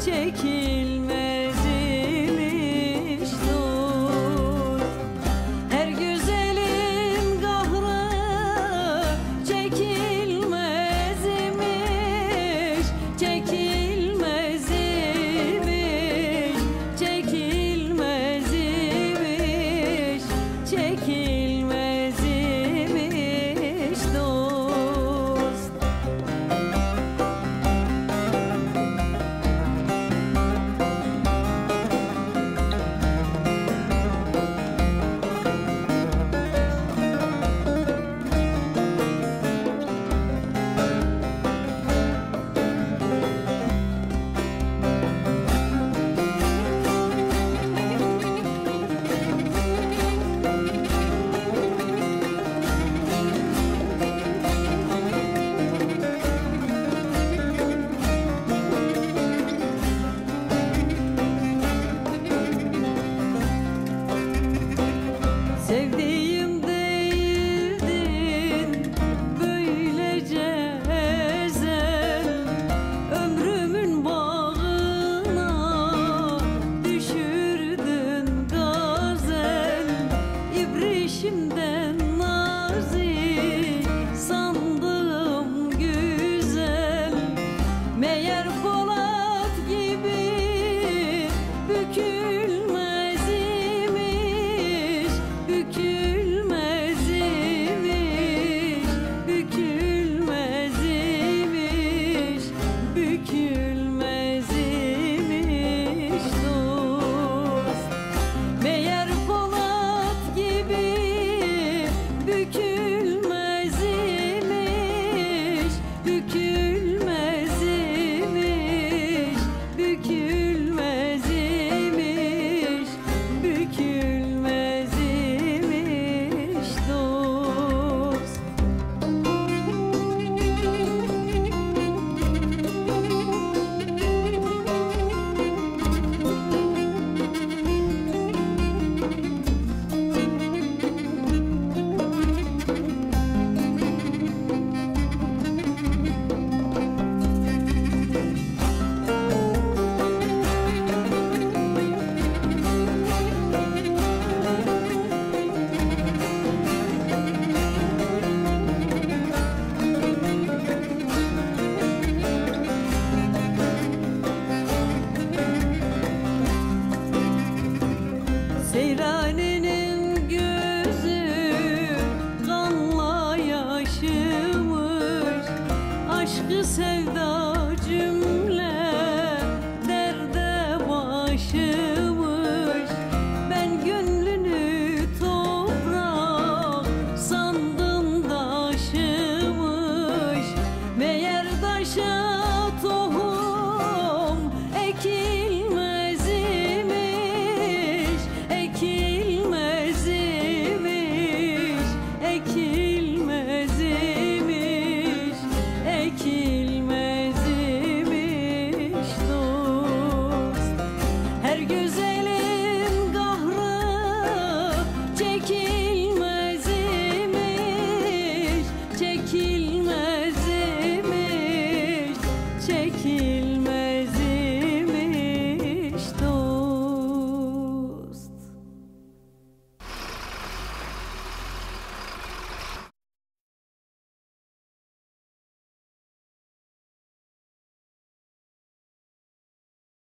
çekilmez imiş dost. Her güzelin kahrı çekilmez imiş, çekilmez imiş, çekilmez imiş, çekilmez imiş dost. Sevdiğim değildin böylece ezel, ömrümün bağına düşürdün gazel. İbrişimden nazik sandım güzel, meğer Polat gibi bükülmez imiş, bükülmez imiş, bükülmez imiş, bükülmez imiş dost. Meğer Polat gibi bükülmez imiş, bükülmez imiş, bükülmez imiş, bükülmez imiş dost. Seyranenin gözü kanla yaşımış, aşkı sevda cümle derde başımış.